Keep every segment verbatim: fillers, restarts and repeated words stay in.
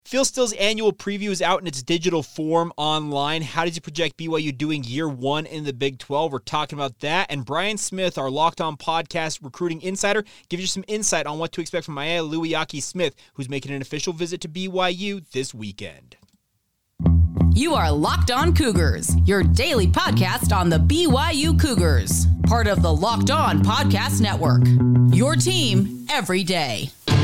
Phil Steele's annual preview is out in its digital form online. How does he project B Y U doing year one in the Big twelve? We're talking about that. And Brian Smith, our Locked On Podcast recruiting insider, gives you some insight on what to expect from Maya Luiaki Smith, who's making an official visit to B Y U this weekend. You are Locked On Cougars, your daily podcast on the B Y U Cougars, part of the Locked On Podcast Network, your team every day.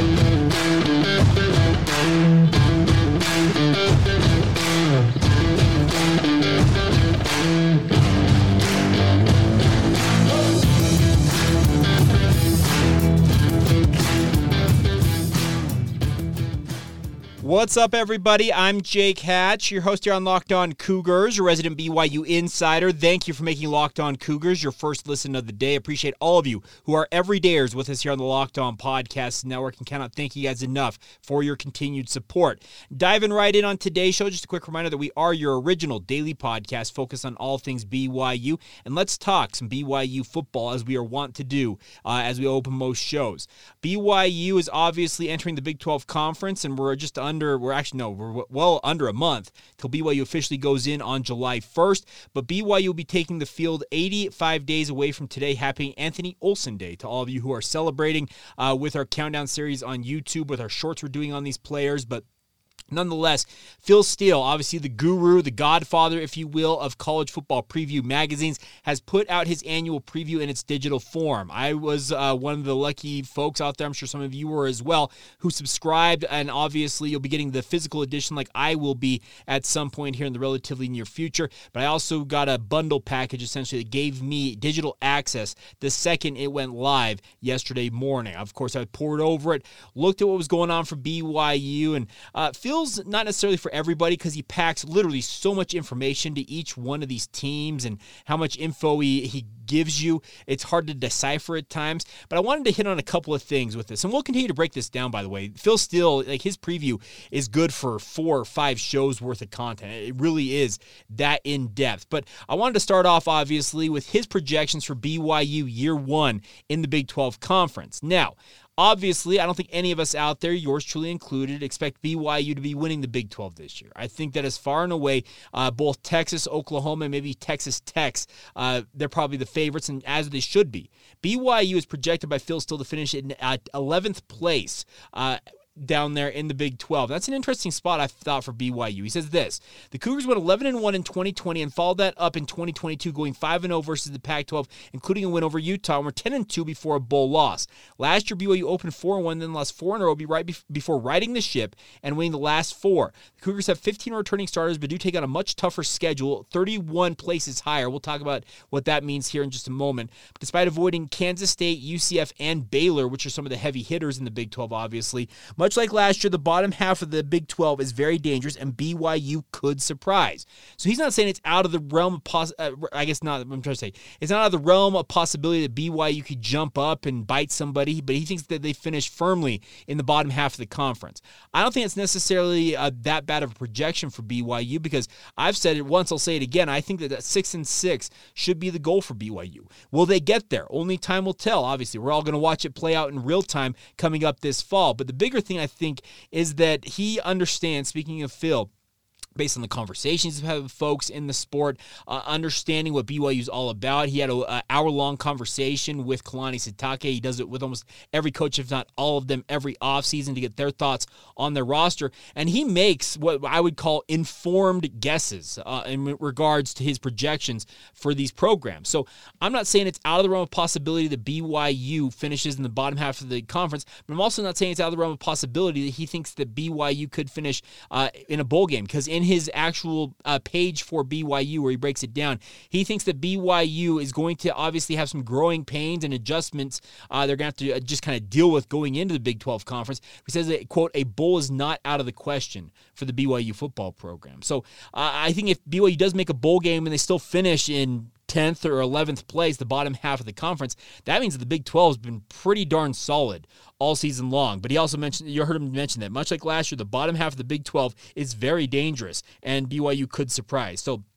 What's up, everybody? I'm Jake Hatch, your host here on Locked On Cougars, your resident B Y U insider. Thank you for making Locked On Cougars your first listen of the day. Appreciate all of you who are everydayers with us here on the Locked On Podcast Network, and cannot thank you guys enough for your continued support. Diving right in on today's show, just a quick reminder that we are your original daily podcast focused on all things B Y U, and let's talk some B Y U football as we are wont to do uh, as we open most shows. B Y U is obviously entering the Big twelve Conference, and we're just under Under, we're actually, no, we're well under a month till B Y U officially goes in on July first, but B Y U will be taking the field eighty-five days away from today. Happy Anthony Olsen Day to all of you who are celebrating uh, with our countdown series on YouTube, with our shorts we're doing on these players, but nonetheless, Phil Steele, obviously the guru, the godfather, if you will, of college football preview magazines, has put out his annual preview in its digital form. I was uh, one of the lucky folks out there, I'm sure some of you were as well, who subscribed, and obviously you'll be getting the physical edition like I will be at some point here in the relatively near future, but I also got a bundle package essentially that gave me digital access the second it went live yesterday morning. Of course, I poured over it, looked at what was going on for B Y U, and uh, Phil not necessarily for everybody because he packs literally so much information to each one of these teams and how much info he, he gives you. It's hard to decipher at times, but I wanted to hit on a couple of things with this, and we'll continue to break this down, by the way. Phil Steele, like his preview is good for four or five shows worth of content. It really is that in-depth, but I wanted to start off, obviously, with his projections for B Y U year one in the Big twelve Conference. Now, obviously, I don't think any of us out there, yours truly included, expect B Y U to be winning the Big twelve this year. I think that as far and away, uh, both Texas, Oklahoma, and maybe Texas Tech's, uh, they're probably the favorites, and as they should be. B Y U is projected by Phil Steele to finish in at eleventh place. Uh, down there in the Big twelve. That's an interesting spot, I thought, for B Y U. He says this: the Cougars went eleven and one in twenty twenty and followed that up in twenty twenty-two, going five and oh versus the Pac twelve, including a win over Utah, and were ten and two before a bowl loss. Last year, B Y U opened four and one, then lost four in a row right before riding the ship and winning the last four. The Cougars have fifteen returning starters, but do take on a much tougher schedule, thirty-one places higher. We'll talk about what that means here in just a moment. But despite avoiding Kansas State, U C F, and Baylor, which are some of the heavy hitters in the Big twelve, obviously, much like last year, the bottom half of the Big twelve is very dangerous, and B Y U could surprise. So he's not saying it's out of the realm of poss- uh, I guess not. I'm trying to say it's not out of the realm of possibility that B Y U could jump up and bite somebody, but he thinks that they finish firmly in the bottom half of the conference. I don't think it's necessarily uh, that bad of a projection for B Y U, because I've said it once, I'll say it again. I think that, that six and six should be the goal for B Y U. Will they get there? Only time will tell. Obviously, we're all going to watch it play out in real time coming up this fall. But the bigger thing, I think, is that he understands, speaking of Phil, based on the conversations he's had with folks in the sport, uh, understanding what B Y U is all about. He had an hour-long conversation with Kalani Sitake. He does it with almost every coach, if not all of them, every offseason to get their thoughts on their roster. And he makes what I would call informed guesses uh, in regards to his projections for these programs. So I'm not saying it's out of the realm of possibility that B Y U finishes in the bottom half of the conference, but I'm also not saying it's out of the realm of possibility that he thinks that B Y U could finish uh, in a bowl game, because in his actual uh, page for B Y U, where he breaks it down, he thinks that B Y U is going to obviously have some growing pains and adjustments uh, they're going to have to just kind of deal with going into the Big twelve Conference. He says that, quote, a bowl is not out of the question for the B Y U football program. So uh, I think if B Y U does make a bowl game and they still finish in tenth or eleventh place, the bottom half of the conference, that means that the Big twelve has been pretty darn solid all season long. But he also mentioned, you heard him mention that, much like last year, the bottom half of the Big twelve is very dangerous, and B Y U could surprise. So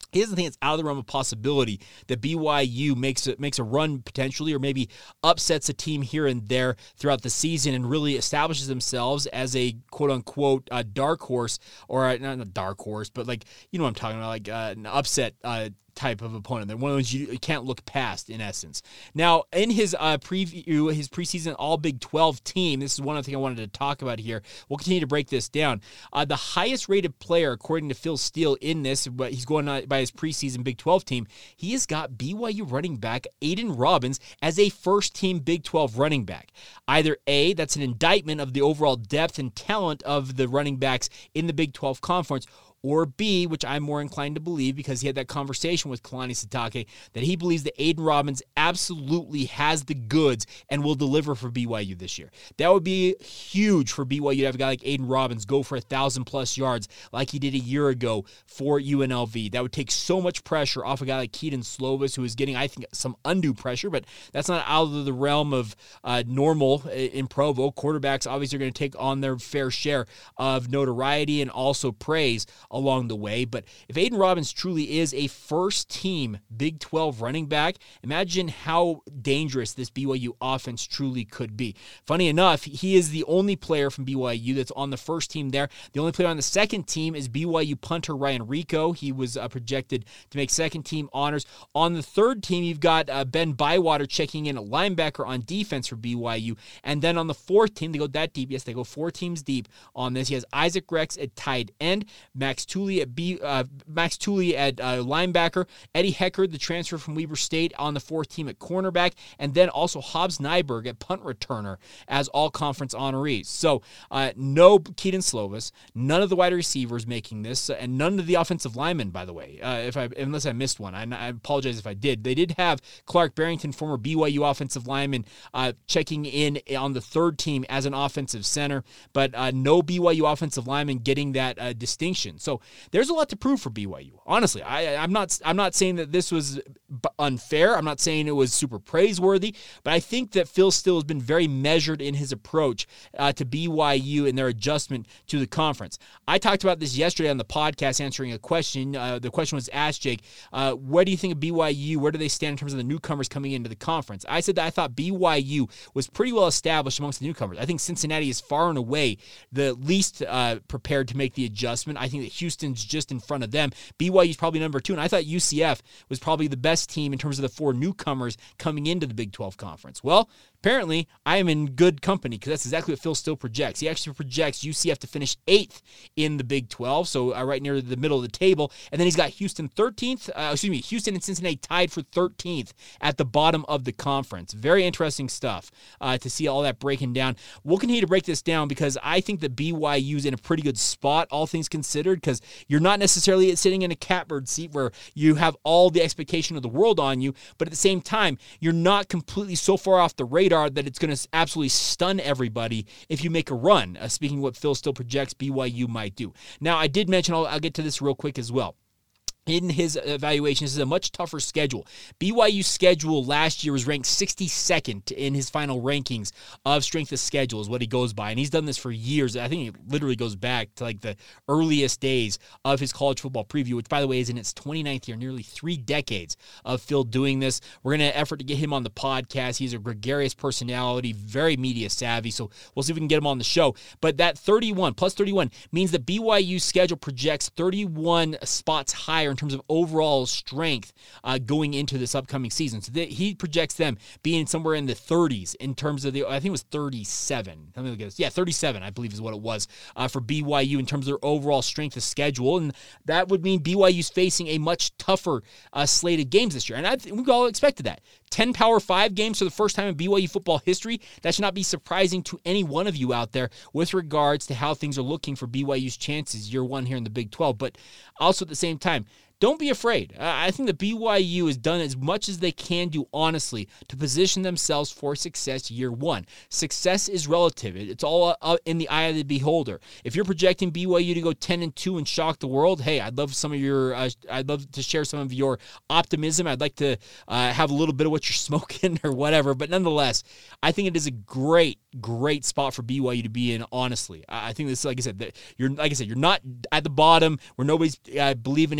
he doesn't think it's out of the realm of possibility that B Y U makes a, makes a run potentially, or maybe upsets a team here and there throughout the season and really establishes themselves as a quote-unquote uh, dark horse, or a, not a dark horse, but like, you know what I'm talking about, like uh, an upset uh type of opponent. They're one of those you, you can't look past, in essence. Now, in his uh, preview, his preseason All Big twelve team, this is one other thing I wanted to talk about here. We'll continue to break this down. Uh, the highest rated player, according to Phil Steele, in this, but he's going on by his preseason Big twelve team, he has got B Y U running back Aidan Robbins as a first-team Big twelve running back. Either A, that's an indictment of the overall depth and talent of the running backs in the Big twelve Conference, or B, which I'm more inclined to believe because he had that conversation with Kalani Sitake, that he believes that Aidan Robbins absolutely has the goods and will deliver for B Y U this year. That would be huge for B Y U to have a guy like Aidan Robbins go for a thousand plus yards like he did a year ago for U N L V. That would take so much pressure off a guy like Kedon Slovis, who is getting, I think, some undue pressure, but that's not out of the realm of uh, normal in Provo. Quarterbacks obviously are going to take on their fair share of notoriety and also praise along the way. But if Aidan Robbins truly is a first-team Big twelve running back, imagine how dangerous this B Y U offense truly could be. Funny enough, he is the only player from B Y U that's on the first team there. The only player on the second team is B Y U punter Ryan Rico. He was uh, projected to make second-team honors. On the third team, you've got uh, Ben Bywater checking in, a linebacker on defense for B Y U. And then on the fourth team, they go that deep. Yes, they go four teams deep on this. He has Isaac Rex at tight end, Max Tooley at B, uh, Max Tooley at uh, linebacker, Eddie Heckard, the transfer from Weber State, on the fourth team at cornerback, and then also Hobbs Nyberg at punt returner as all-conference honorees. So uh, no Kedon Slovis, none of the wide receivers making this, uh, and none of the offensive linemen, by the way, uh, if I unless I missed one. I, I apologize if I did. They did have Clark Barrington, former B Y U offensive lineman, uh, checking in on the third team as an offensive center, but uh, no B Y U offensive lineman getting that uh, distinction. So there's a lot to prove for B Y U. Honestly, I, I'm not I'm not saying that this was unfair. I'm not saying it was super praiseworthy, but I think that Phil Steele has been very measured in his approach uh, to B Y U and their adjustment to the conference. I talked about this yesterday on the podcast answering a question. Uh, the question was asked, Jake, uh, what do you think of B Y U? Where do they stand in terms of the newcomers coming into the conference? I said that I thought B Y U was pretty well established amongst the newcomers. I think Cincinnati is far and away the least uh, prepared to make the adjustment. I think that Houston's just in front of them. B Y U's probably number two, and I thought U C F was probably the best team in terms of the four newcomers coming into the Big twelve Conference. Well, apparently, I am in good company because that's exactly what Phil Steele projects. He actually projects U C F to finish eighth in the Big twelve, so uh, right near the middle of the table. And then he's got Houston thirteenth. Uh, excuse me, Houston and Cincinnati tied for thirteenth at the bottom of the conference. Very interesting stuff uh, to see all that breaking down. We'll continue to break this down because I think that B Y U's in a pretty good spot, all things considered, because you're not necessarily sitting in a catbird seat where you have all the expectation of the world on you, but at the same time, you're not completely so far off the radar that it's going to absolutely stun everybody if you make a run, uh, speaking of what Phil still projects B Y U might do. Now, I did mention, I'll, I'll get to this real quick as well. In his evaluation, this is a much tougher schedule. B Y U's schedule last year was ranked sixty-second in his final rankings of strength of schedule is what he goes by. And he's done this for years. I think it literally goes back to like the earliest days of his college football preview, which, by the way, is in its twenty-ninth year, nearly three decades of Phil doing this. We're going to effort to get him on the podcast. He's a gregarious personality, very media savvy, so we'll see if we can get him on the show. But that thirty-one, plus thirty-one, means that B Y U's schedule projects thirty-one spots higher in terms of overall strength uh, going into this upcoming season. So th- he projects them being somewhere in the thirties in terms of the, I think it was thirty-seven. Let me look at this. Yeah, thirty-seven, I believe is what it was uh, for B Y U in terms of their overall strength of schedule. And that would mean B Y U's facing a much tougher uh, slate of games this year. And I th- we all expected that. ten Power five games for the first time in B Y U football history. That should not be surprising to any one of you out there with regards to how things are looking for B Y U's chances year one here in the Big twelve. But also at the same time, don't be afraid. Uh, I think that B Y U has done as much as they can do, honestly, to position themselves for success year one. Success is relative. It's all uh, in the eye of the beholder. If you're projecting B Y U to go ten and two and shock the world, hey, I'd love some of your. Uh, I'd love to share some of your optimism. I'd like to uh, have a little bit of what you're smoking or whatever. But nonetheless, I think it is a great, great spot for B Y U to be in. Honestly, I think this, like I said, that you're like I said, you're not at the bottom where nobody's uh, believing in you.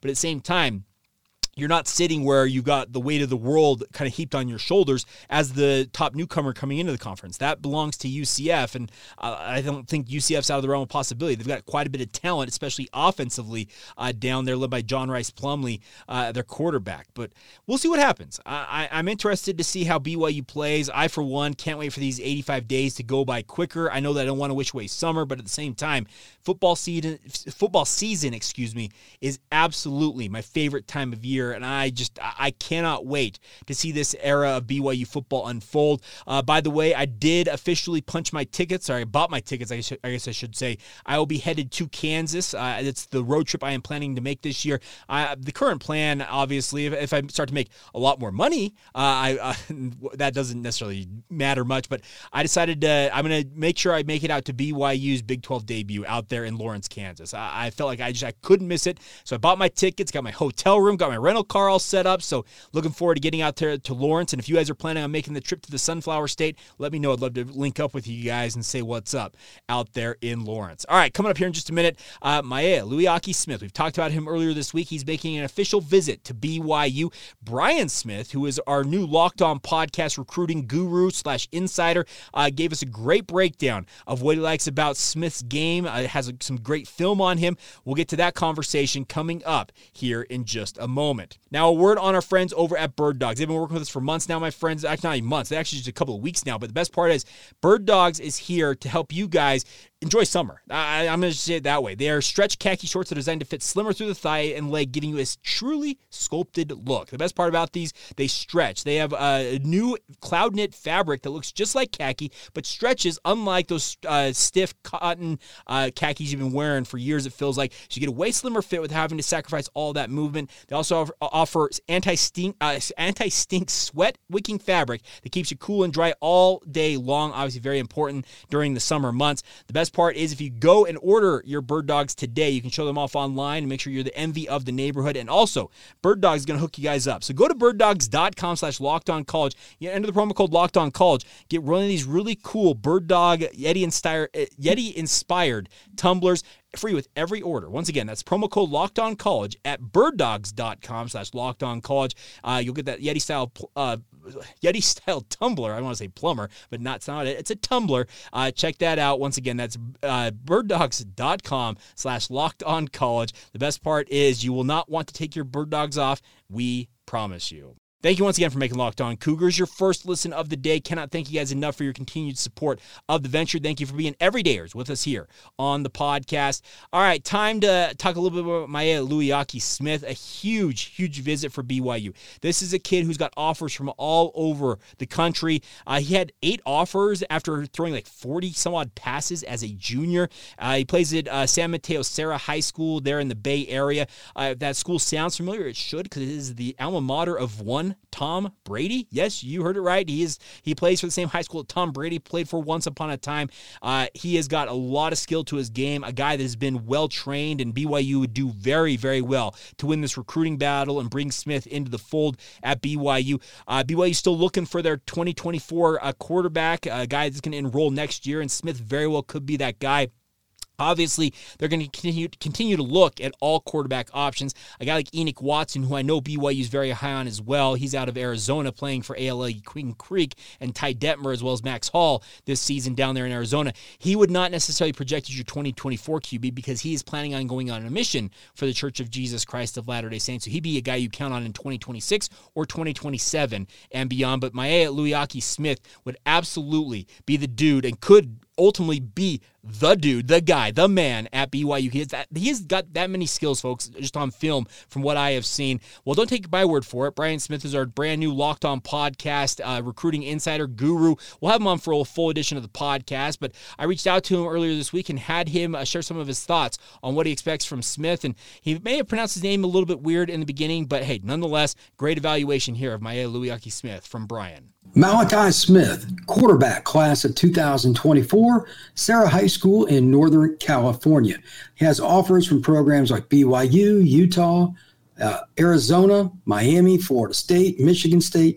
but at the same time, you're not sitting where you got the weight of the world kind of heaped on your shoulders as the top newcomer coming into the conference. That belongs to U C F, and uh, I don't think U C F's out of the realm of possibility. They've got quite a bit of talent, especially offensively, uh, down there, led by John Rice Plumlee, uh, their quarterback. But we'll see what happens. I, I, I'm interested to see how B Y U plays. I, for one, can't wait for these eighty-five days to go by quicker. I know that I don't want to wish away summer, but at the same time, football season, football season, excuse me, is absolutely my favorite time of year. And I just, I cannot wait to see this era of B Y U football unfold. Uh, by the way, I did officially punch my tickets. Sorry, I bought my tickets, I guess, I guess I should say. I will be headed to Kansas. Uh, it's the road trip I am planning to make this year. Uh, the current plan, obviously, if, if I start to make a lot more money, uh, I uh, that doesn't necessarily matter much, but I decided to, I'm going to make sure I make it out to B Y U's Big twelve debut out there in Lawrence, Kansas. I, I felt like I just, I couldn't miss it. So I bought my tickets, got my hotel room, got my rental car all set up. So looking forward to getting out there to Lawrence. And if you guys are planning on making the trip to the Sunflower State, let me know. I'd love to link up with you guys and say what's up out there in Lawrence. All right, coming up here in just a minute, uh, Maea Luiaki-Smith. We've talked about him earlier this week. He's making an official visit to B Y U. Brian Smith, who is our new Locked On podcast recruiting guru slash insider, uh, gave us a great breakdown of what he likes about Smith's game. Uh, it has a, some great film on him. We'll get to that conversation coming up here in just a moment. Now, a word on our friends over at Bird Dogs. They've been working with us for months now, my friends. Actually, not even months. They're actually just a couple of weeks now. But the best part is Bird Dogs is here to help you guys enjoy summer. I, I'm going to say it that way. They are stretch khaki shorts that are designed to fit slimmer through the thigh and leg, giving you a truly sculpted look. The best part about these, they stretch. They have a new cloud knit fabric that looks just like khaki, but stretches unlike those uh, stiff cotton uh, khakis you've been wearing for years, it feels like. So you get a way slimmer fit without having to sacrifice all that movement. They also offer, offer anti-stink, uh, anti-stink sweat wicking fabric that keeps you cool and dry all day long. Obviously very important during the summer months. The best part is if you go and order your Bird Dogs today, you can show them off online and make sure you're the envy of the neighborhood. And also, Bird Dogs is going to hook you guys up. So go to birddogs.com slash locked on college. You enter the promo code locked on college. Get one of these really cool Bird Dog Yeti inspired, Yeti inspired tumblers free with every order. Once again, that's promo code locked on college at birddogs.com slash locked on college. Uh, you'll get that Yeti style uh, Yeti style tumbler. I want to say plumber, but not, it's not it. It's a tumbler. Uh, check that out. Once again, that's uh, birddogs.com slash locked on college. The best part is you will not want to take your Bird Dogs off. We promise you. Thank you once again for making Locked On Cougars your first listen of the day. Cannot thank you guys enough for your continued support of the venture. Thank you for being everydayers with us here on the podcast. All right, time to talk a little bit about Maea Luiaki-Smith, a huge, huge visit for B Y U. This is a kid who's got offers from all over the country. Uh, he had eight offers after throwing like forty some odd passes as a junior. Uh, he plays at uh, San Mateo Serra High School there in the Bay Area. Uh, if that school sounds familiar, it should, because it is the alma mater of one Tom Brady. Yes, you heard it right. He is he plays for the same high school that Tom Brady played for once upon a time. Uh, he has got a lot of skill to his game, a guy that has been well trained, and B Y U would do very, very well to win this recruiting battle and bring Smith into the fold at B Y U. Uh, B Y U still looking for their twenty twenty-four uh, quarterback, a guy that's going to enroll next year, and Smith very well could be that guy. Obviously, they're going to continue, continue to look at all quarterback options. A guy like Enoch Watson, who I know B Y U is very high on as well. He's out of Arizona playing for A L A Queen Creek, and Ty Detmer as well as Max Hall this season down there in Arizona. He would not necessarily project as your twenty twenty-four Q B because he is planning on going on a mission for the Church of Jesus Christ of Latter-day Saints. So he'd be a guy you count on in twenty twenty-six or twenty twenty-seven and beyond. But Maea Luiaki-Smith would absolutely be the dude and could ultimately be the dude, the guy, the man at B Y U. He has, that, he has got that many skills, folks, just on film from what I have seen. Well, don't take my word for it. Brian Smith is our brand new Locked On podcast, uh, recruiting insider guru. We'll have him on for a full edition of the podcast, but I reached out to him earlier this week and had him uh, share some of his thoughts on what he expects from Smith. And he may have pronounced his name a little bit weird in the beginning, but hey, nonetheless, great evaluation here of Maea Luiaki-Smith from Brian. Malachi Smith, quarterback, class of two thousand twenty-four, Serra High School in Northern California. He has offers from programs like B Y U, Utah, uh, Arizona, Miami, Florida State, Michigan State,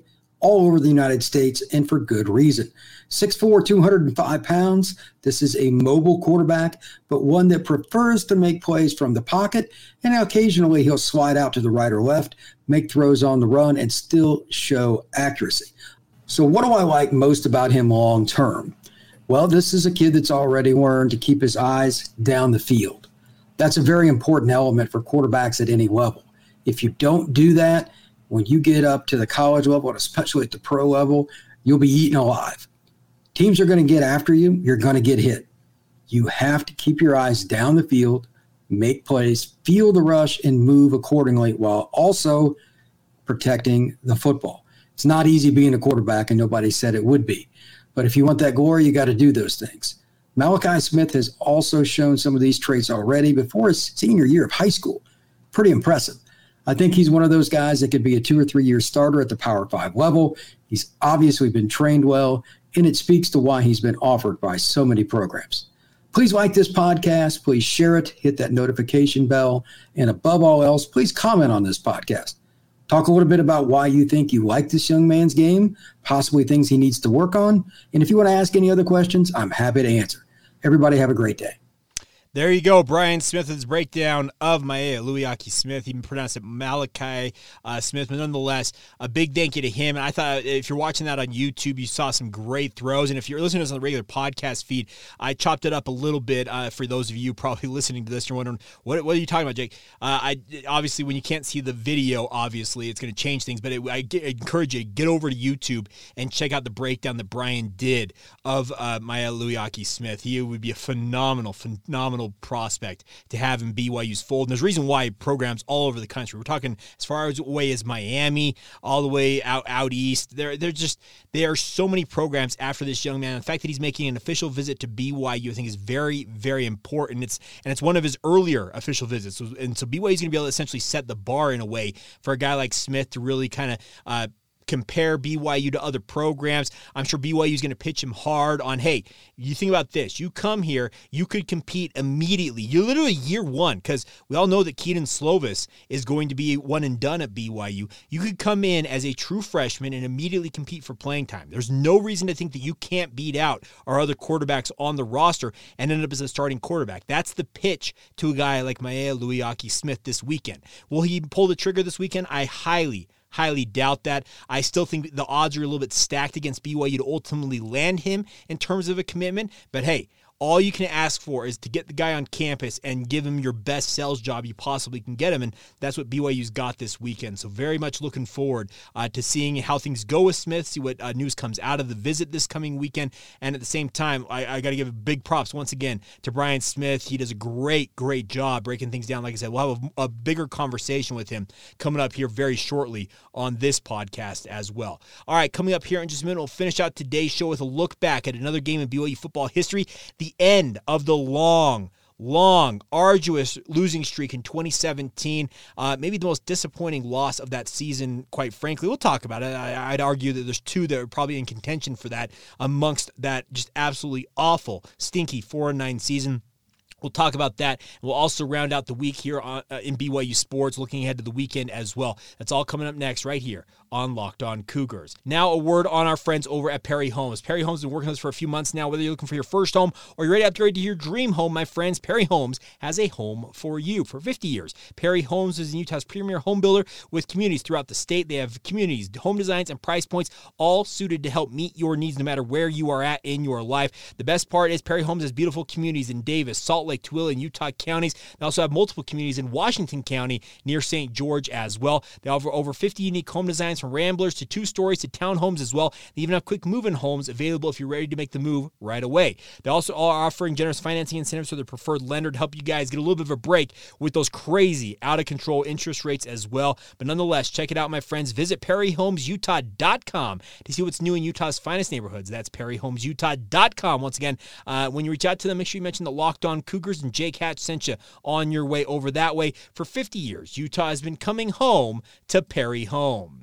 all over the United States, and for good reason. six foot four, two hundred five pounds. This is a mobile quarterback, but one that prefers to make plays from the pocket, and occasionally he'll slide out to the right or left, make throws on the run, and still show accuracy. So what do I like most about him long term? Well, this is a kid that's already learned to keep his eyes down the field. That's a very important element for quarterbacks at any level. If you don't do that, when you get up to the college level, and especially at the pro level, you'll be eaten alive. Teams are going to get after you. You're going to get hit. You have to keep your eyes down the field, make plays, feel the rush, and move accordingly while also protecting the football. It's not easy being a quarterback, and nobody said it would be. But if you want that glory, you got to do those things. Malachi Smith has also shown some of these traits already before his senior year of high school. Pretty impressive. I think he's one of those guys that could be a two or three year starter at the Power Five level. He's obviously been trained well, and it speaks to why he's been offered by so many programs. Please like this podcast. Please share it. Hit that notification bell. And above all else, please comment on this podcast. Talk a little bit about why you think you like this young man's game, possibly things he needs to work on. And if you want to ask any other questions, I'm happy to answer. Everybody have a great day. There you go, Brian Smith's breakdown of Maea Luiaki Smith. He pronounced it Malachi uh, Smith, but nonetheless, a big thank you to him. And I thought if you're watching that on YouTube, you saw some great throws. And if you're listening to us on the regular podcast feed, I chopped it up a little bit uh, for those of you probably listening to this. You're wondering, what, what are you talking about, Jake? Uh, I obviously, when you can't see the video, obviously, it's going to change things. But it, I, get, I encourage you to get over to YouTube and check out the breakdown that Brian did of uh, Maea Luiaki Smith. He would be a phenomenal, phenomenal prospect to have in B Y U's fold. And there's a reason why programs all over the country, we're talking as far away as Miami, all the way out out east. There, there just there are so many programs after this young man. The fact that he's making an official visit to B Y U, I think, is very, very important. It's and it's one of his earlier official visits. So, and so B Y U is going to be able to essentially set the bar in a way for a guy like Smith to really kind of uh, compare B Y U to other programs. I'm sure B Y U is going to pitch him hard on, hey, you think about this. You come here, you could compete immediately. You're literally year one, because we all know that Keaton Slovis is going to be one and done at B Y U. You could come in as a true freshman and immediately compete for playing time. There's no reason to think that you can't beat out our other quarterbacks on the roster and end up as a starting quarterback. That's the pitch to a guy like Maea Luiaki Smith this weekend. Will he pull the trigger this weekend? I highly Highly doubt that. I still think the odds are a little bit stacked against B Y U to ultimately land him in terms of a commitment. But hey, all you can ask for is to get the guy on campus and give him your best sales job you possibly can get him, and that's what B Y U's got this weekend. So very much looking forward uh, to seeing how things go with Smith, see what uh, news comes out of the visit this coming weekend, and at the same time, I, I got to give big props once again to Brian Smith. He does a great, great job breaking things down. Like I said, we'll have a, a bigger conversation with him coming up here very shortly on this podcast as well. All right, coming up here in just a minute, we'll finish out today's show with a look back at another game in B Y U football history, the end of the long, long, arduous losing streak in twenty seventeen. Uh, maybe the most disappointing loss of that season, quite frankly. We'll talk about it. I, I'd argue that there's two that are probably in contention for that amongst that just absolutely awful, stinky four and nine season. We'll talk about that. We'll also round out the week here on, uh, in B Y U Sports, looking ahead to the weekend as well. That's all coming up next right here on Locked On Cougars. Now a word on our friends over at Perry Homes. Perry Homes has been working with us for a few months now. Whether you're looking for your first home or you're ready to upgrade to your dream home, my friends, Perry Homes has a home for you. For fifty years, Perry Homes is Utah's premier home builder with communities throughout the state. They have communities, home designs, and price points all suited to help meet your needs no matter where you are at in your life. The best part is Perry Homes has beautiful communities in Davis, Salt Lake, Tooele, and Utah counties. They also have multiple communities in Washington County near Saint George as well. They offer over fifty unique home designs from ramblers to two stories to townhomes as well. They even have quick move-in homes available if you're ready to make the move right away. They also are offering generous financing incentives for their preferred lender to help you guys get a little bit of a break with those crazy, out-of-control interest rates as well. But nonetheless, check it out, my friends. Visit Perry Homes Utah dot com to see what's new in Utah's finest neighborhoods. That's Perry Homes Utah dot com. Once again, uh, when you reach out to them, make sure you mention the Locked On Cougars and Jake Hatch sent you on your way over that way. For fifty years, Utah has been coming home to Perry Homes.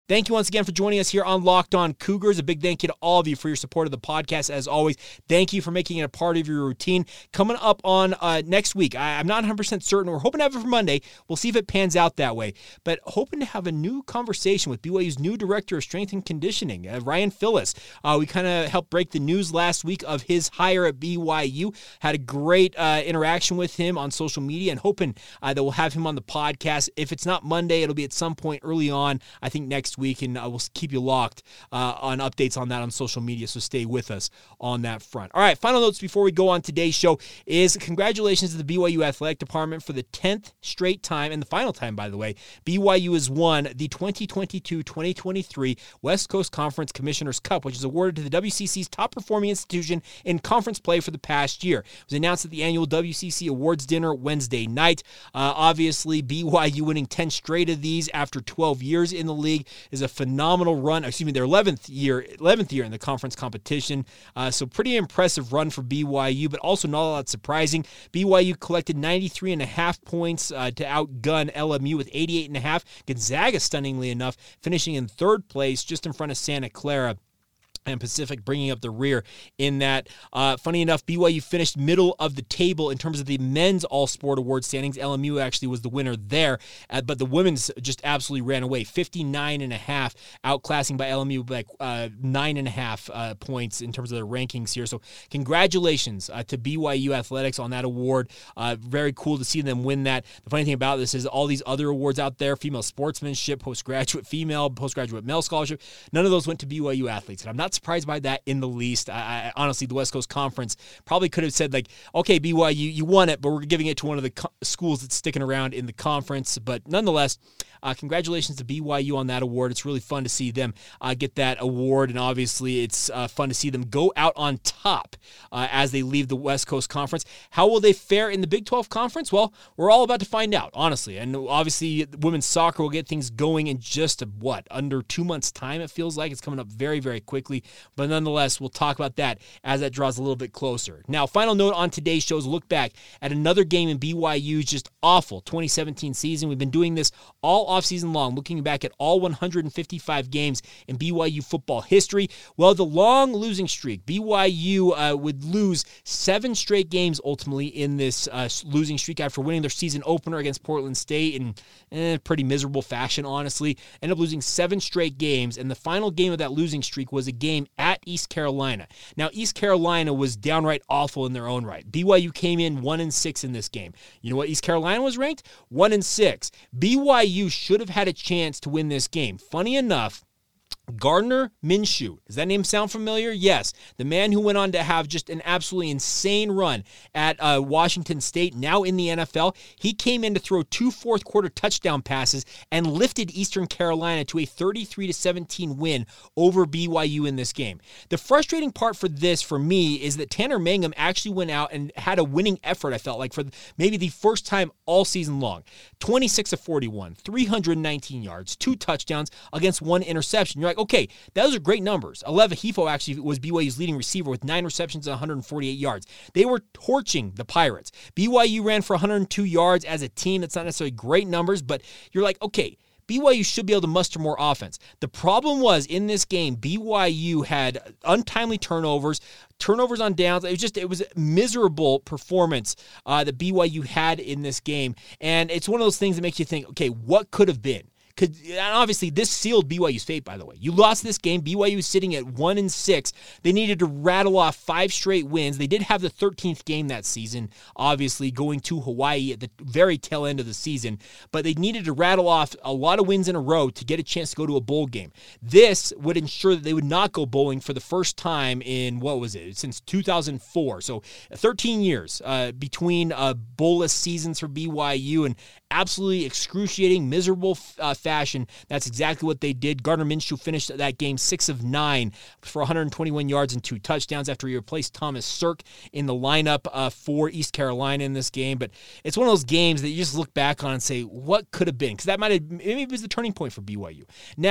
Thank you once again for joining us here on Locked On Cougars. A big thank you to all of you for your support of the podcast. As always, thank you for making it a part of your routine. Coming up on uh, next week, I, I'm not one hundred percent certain. We're hoping to have it for Monday. We'll see if it pans out that way. But hoping to have a new conversation with B Y U's new director of strength and conditioning, uh, Ryan Phillips. Uh, we kind of helped break the news last week of his hire at B Y U. Had a great uh, interaction with him on social media, and hoping uh, that we'll have him on the podcast. If it's not Monday, it'll be at some point early on, I think next week, and uh, we'll keep you locked uh, on updates on that on social media, so stay with us on that front. All right, final notes before we go on today's show is congratulations to the B Y U Athletic Department for the tenth straight time, and the final time, by the way. B Y U has won the twenty twenty-two twenty twenty-three West Coast Conference Commissioner's Cup, which is awarded to the W C C's top-performing institution in conference play for the past year. It was announced at the annual W C C Awards dinner Wednesday night. Uh, obviously, B Y U winning ten straight of these after twelve years in the league is a phenomenal run. Excuse me, their eleventh year, eleventh year in the conference competition. Uh, so pretty impressive run for B Y U, but also not all that surprising. B Y U collected ninety-three and a half points uh, to outgun L M U with eighty-eight and a half. Gonzaga, stunningly enough, finishing in third place just in front of Santa Clara, and Pacific bringing up the rear in that. Uh, funny enough, B Y U finished middle of the table in terms of the men's all-sport award standings. L M U actually was the winner there, uh, but the women's just absolutely ran away. fifty-nine and a half, outclassing by L M U by uh, nine and a half uh, points in terms of their rankings here. So congratulations uh, to B Y U Athletics on that award. Uh, very cool to see them win that. The funny thing about this is all these other awards out there, female sportsmanship, postgraduate female, postgraduate male scholarship, none of those went to B Y U athletes. And I'm not surprised by that in the least. I, I honestly, the West Coast Conference probably could have said, like, okay, B Y U, you won it, but we're giving it to one of the co- schools that's sticking around in the conference. But nonetheless, uh, congratulations to B Y U on that award. It's really fun to see them uh, get that award, and obviously it's uh, fun to see them go out on top uh, as they leave the West Coast Conference. How will they fare in the Big twelve Conference? Well, we're all about to find out, honestly. And obviously, women's soccer will get things going in just, a, what, under two months' time, it feels like. It's coming up very, very quickly. But nonetheless, we'll talk about that as that draws a little bit closer. Now, final note on today's show is a look back at another game in B Y U's just awful twenty seventeen season. We've been doing this all offseason long, looking back at all one hundred fifty-five games in B Y U football history. Well, the long losing streak, B Y U uh, would lose seven straight games ultimately in this uh, losing streak after winning their season opener against Portland State in eh, pretty miserable fashion, honestly. Ended up losing seven straight games, and the final game of that losing streak was a game at East Carolina. Now, East Carolina was downright awful in their own right. B Y U came in one and six in this game. You know what East Carolina was ranked? One and six. B Y U should have had a chance to win this game. Funny enough, Gardner Minshew. Does that name sound familiar? Yes. The man who went on to have just an absolutely insane run at uh, Washington State, now in the N F L. He came in to throw two fourth-quarter touchdown passes and lifted Eastern Carolina to a thirty-three to seventeen win over B Y U in this game. The frustrating part for this, for me, is that Tanner Mangum actually went out and had a winning effort, I felt like, for maybe the first time all season long. twenty-six of forty-one, three hundred nineteen yards, two touchdowns against one interception. You're like, okay, those are great numbers. Aleva Hifo actually was B Y U's leading receiver with nine receptions and one hundred forty-eight yards. They were torching the Pirates. B Y U ran for one hundred two yards as a team. That's not necessarily great numbers, but you're like, okay, B Y U should be able to muster more offense. The problem was, in this game, B Y U had untimely turnovers, turnovers on downs. It was just, it was a miserable performance uh, that B Y U had in this game. And it's one of those things that makes you think, okay, what could have been? Could, and obviously, this sealed B Y U's fate, by the way. You lost this game. B Y U is sitting at one and six. They needed to rattle off five straight wins. They did have the thirteenth game that season, obviously, going to Hawaii at the very tail end of the season. But they needed to rattle off a lot of wins in a row to get a chance to go to a bowl game. This would ensure that they would not go bowling for the first time in, what was it, since two thousand four. So thirteen years uh, between uh, bowlless seasons for B Y U, and absolutely excruciating, miserable uh, fashion. That's exactly what they did. Gardner Minshew finished that game six of nine for one hundred twenty-one yards and two touchdowns after he replaced Thomas Sirk in the lineup uh, for East Carolina in this game. But it's one of those games that you just look back on and say, what could have been? Because that might have, maybe it was the turning point for B Y U. Now,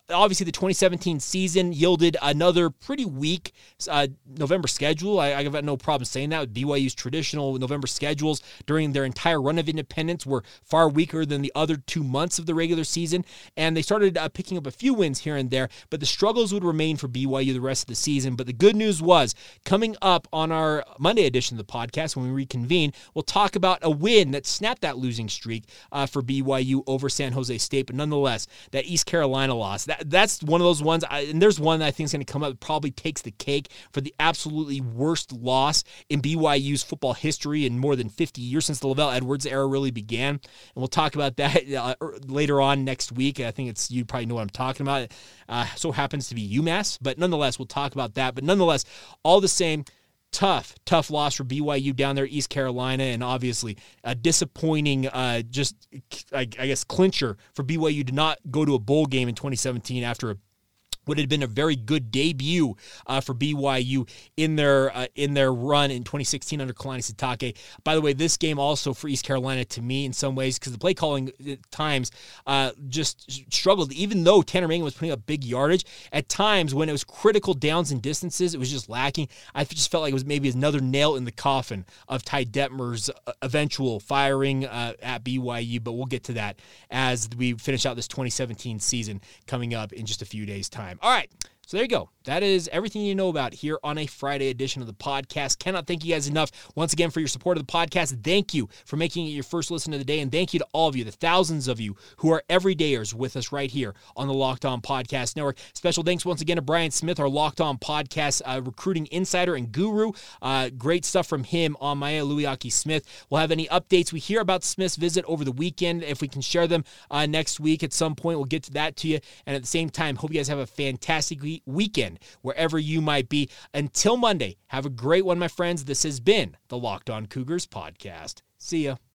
obviously, the twenty seventeen season yielded another pretty weak uh, November schedule. I, I've got no problem saying that. B Y U's traditional November schedules during their entire run of independence were far weaker than the other two months of the regular season, and they started uh, picking up a few wins here and there, but the struggles would remain for B Y U the rest of the season. But the good news was, coming up on our Monday edition of the podcast, when we reconvene, we'll talk about a win that snapped that losing streak uh, for B Y U over San Jose State, but nonetheless, that East Carolina loss, that, that's one of those ones, I, and there's one that I think is going to come up that probably takes the cake for the absolutely worst loss in B Y U's football history in more than fifty years, since the Lavelle Edwards era really began. And we'll talk about that uh, later on next week. I think it's, you probably know what I'm talking about. Uh, so happens to be UMass, but nonetheless, we'll talk about that. But nonetheless, all the same, Tough, tough loss for B Y U down there, East Carolina, and obviously a disappointing, uh, just, I, I guess, clincher for B Y U to not go to a bowl game in twenty seventeen after a would have been a very good debut uh, for B Y U in their uh, in their run in twenty sixteen under Kalani Sitake. By the way, this game also for East Carolina, to me, in some ways, because the play calling at times uh, just struggled. Even though Tanner Mangum was putting up big yardage, at times when it was critical downs and distances, it was just lacking. I just felt like it was maybe another nail in the coffin of Ty Detmer's eventual firing uh, at B Y U, but we'll get to that as we finish out this twenty seventeen season coming up in just a few days' time. All right, so there you go. That is everything you know about here on a Friday edition of the podcast. Cannot thank you guys enough once again for your support of the podcast. Thank you for making it your first listen of the day, and thank you to all of you, the thousands of you who are everydayers with us right here on the Locked On Podcast Network. Special thanks once again to Brian Smith, our Locked On Podcast uh, recruiting insider and guru. Uh, great stuff from him on Maya Luiaki Smith. We'll have any updates we hear about Smith's visit over the weekend. If we can share them uh, next week at some point, we'll get to that to you. And at the same time, hope you guys have a fantastic weekend wherever you might be. Until Monday, have a great one, my friends. This has been the Locked On Cougars podcast. See ya.